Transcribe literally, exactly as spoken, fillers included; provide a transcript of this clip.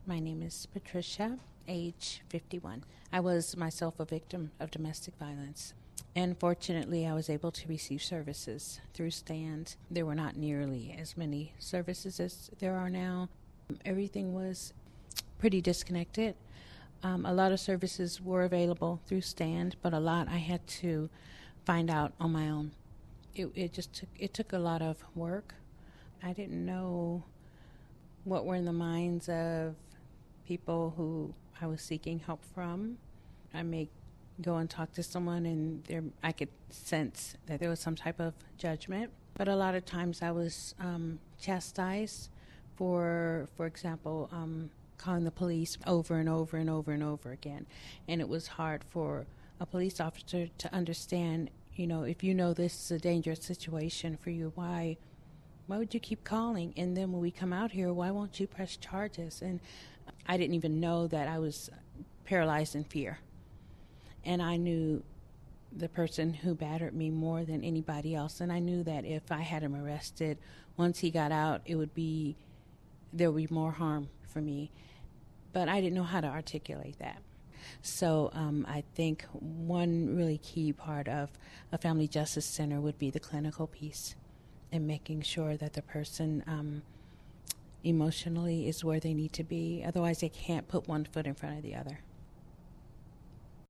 My name is Patricia, age fifty-one. I was myself a victim of domestic violence. And fortunately, I was able to receive services through STAND. There were not nearly as many services as there are now. Everything was pretty disconnected. Um, a lot of services were available through STAND, but a lot I had to find out on my own. It, it just took, it took a lot of work. I didn't know what were in the minds of people who I was seeking help from. I may go and talk to someone and there I could sense that there was some type of judgment. But a lot of times I was um, chastised for, for example, um, calling the police over and over and over and over again. And it was hard for a police officer to understand, you know, if you know this is a dangerous situation for you, why why would you keep calling? And then when we come out here, why won't you press charges? And I didn't even know that I was paralyzed in fear. And I knew the person who battered me more than anybody else. And I knew that if I had him arrested, once he got out, it would be, there would be more harm for me. But I didn't know how to articulate that. So um, I think one really key part of a family justice center would be the clinical piece and making sure that the person um, emotionally is where they need to be. Otherwise, they can't put one foot in front of the other.